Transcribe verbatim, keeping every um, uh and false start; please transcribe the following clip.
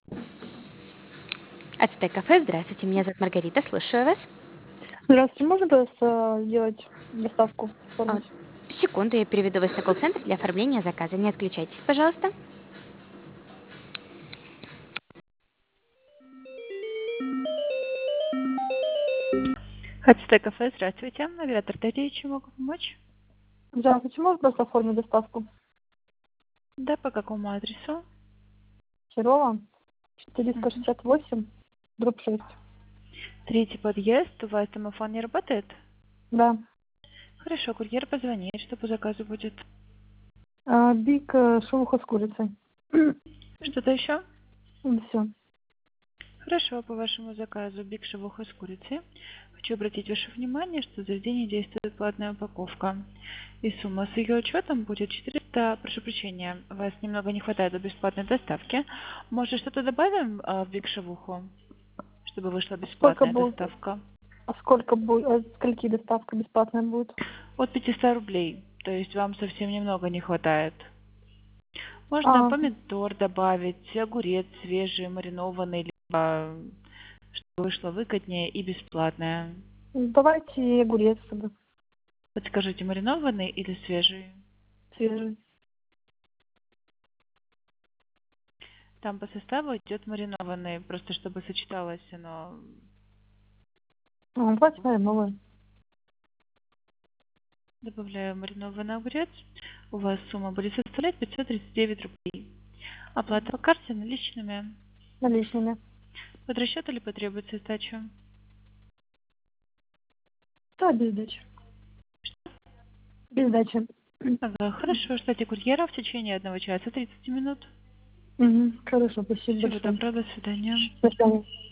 Ацтек кафе, здравствуйте, меня зовут Маргарита, слушаю вас. Здравствуйте, можно просто сделать доставку, А, оформить? секунду, я переведу вас на колл-центр для оформления заказа. Не отключайтесь, пожалуйста. Ацтек кафе, здравствуйте. Оператор Дарья, чем могу помочь? Здравствуйте, можно просто оформить доставку? Да, по какому адресу? Серова, четыреста Мгм. шестьдесят восемь, дробь шесть. Третий подъезд. У вас домофон не работает? Да. Хорошо, курьер позвонит. Что по заказу будет? А, Биг э, шелуха с курицей. Что-то еще? Все. Хорошо, по вашему заказу биг шавуха с курицей. Хочу обратить ваше внимание, что в заведении действует платная упаковка. И сумма с ее учетом будет четыреста, прошу прощения, вас немного не хватает до бесплатной доставки. Может, что-то добавим а, в биг шавуху, чтобы вышла Сколько бесплатная будет? доставка? А сколько будет? От скольки доставка бесплатная будет? От пятисот рублей. То есть вам совсем немного не хватает. Можно А, помидор добавить, огурец свежий, маринованный, либо чтобы вышло выгоднее и бесплатное. давайте и огурец тогда, Подскажите, маринованный или свежий? свежий. Там по составу идет маринованный, просто чтобы сочеталось оно. А, давайте, наверное, новый. Добавляю маринованный огурец. У вас сумма будет составлять пятьсот тридцать девять рублей. Оплата по карте наличными. Наличными. Под расчет или потребуется сдача? Да, без сдачи. Без сдачи. Ага, хорошо, ждите курьера в течение одного часа тридцати минут. Угу. Хорошо, спасибо Всего большое. доброго, до свидания. До свидания.